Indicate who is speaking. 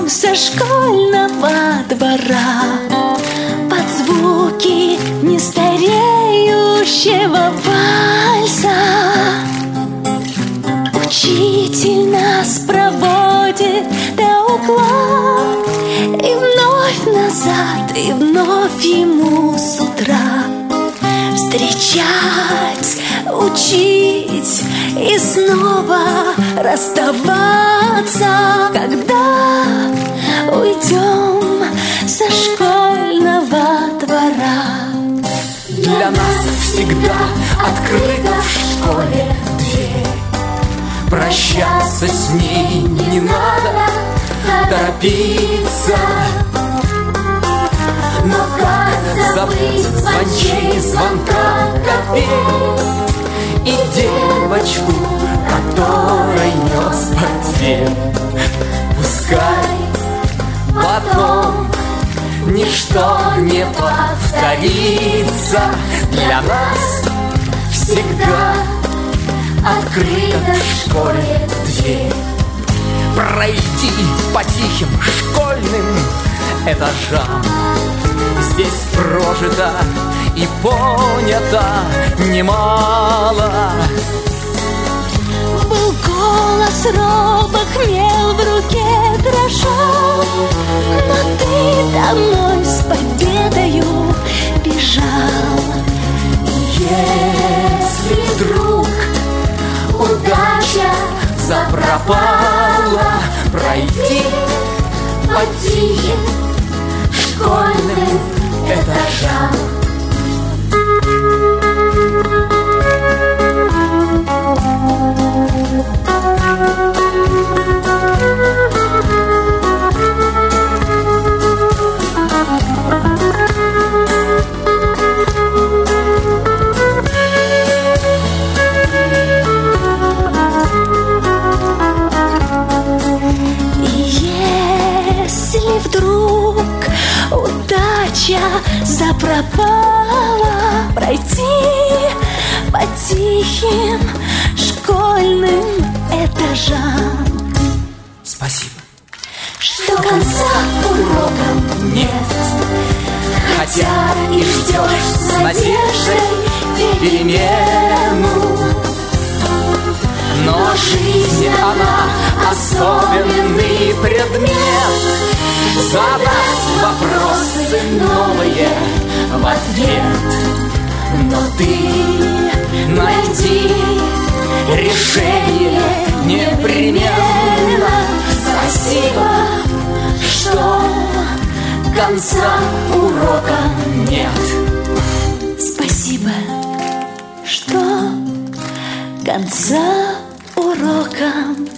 Speaker 1: уйдем со школьного двора под звуки нестареющего вальса. Учитель нас проводит до угла, и вновь назад, и вновь ему с утра встречать, учить и снова расставаться, когда уйдем со школьного двора.
Speaker 2: Для нас всегда открыта в школе дверь. Прощаться с ней не надо торопиться. Но как забыть звончей звонка копей и девочку, которой нес портфель? Пускай потом ничто не повторится. Для нас всегда открыта в школе дверь. Пройти по тихим школьным этажам. Здесь прожито и понято немало.
Speaker 1: Был голос робок, мел в руке дрожал, но ты домой с победою бежал.
Speaker 2: Если вдруг удача запропала, пройти по тихим школьным этажам.
Speaker 1: Если вдруг удача запропала, пройти по тихим школьным этажам.
Speaker 2: Спасибо.
Speaker 1: Что конца урокам нет,
Speaker 2: Хотя и ждешь с надеждой перемену, но жизнь, она особенный предмет. Задаст вопросы новые в ответ. Но ты найди решение непременно. Спасибо, что конца урока нет.
Speaker 1: спасибо, что конца урокам